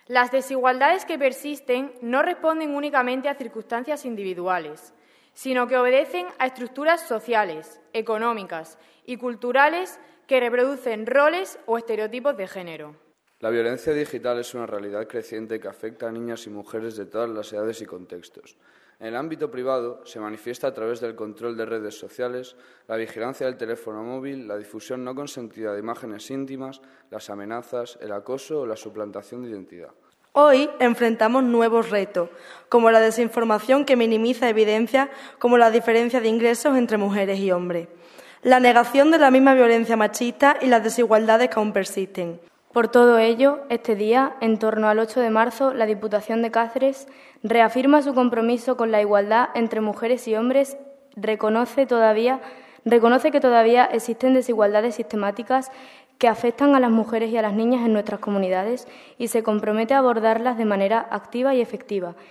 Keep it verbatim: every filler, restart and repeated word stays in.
Las desigualdades que persisten no responden únicamente a circunstancias individuales, sino que obedecen a estructuras sociales, económicas y culturales que reproducen roles o estereotipos de género. La violencia digital es una realidad creciente que afecta a niñas y mujeres de todas las edades y contextos. En el ámbito privado se manifiesta a través del control de redes sociales, la vigilancia del teléfono móvil, la difusión no consentida de imágenes íntimas, las amenazas, el acoso o la suplantación de identidad. Hoy enfrentamos nuevos retos, como la desinformación que minimiza evidencias como la diferencia de ingresos entre mujeres y hombres, la negación de la misma violencia machista y las desigualdades que aún persisten. Por todo ello, este día, en torno al ocho de marzo, la Diputación de Cáceres reafirma su compromiso con la igualdad entre mujeres y hombres, reconoce, todavía, reconoce que todavía existen desigualdades sistemáticas que afectan a las mujeres y a las niñas en nuestras comunidades y se compromete a abordarlas de manera activa y efectiva.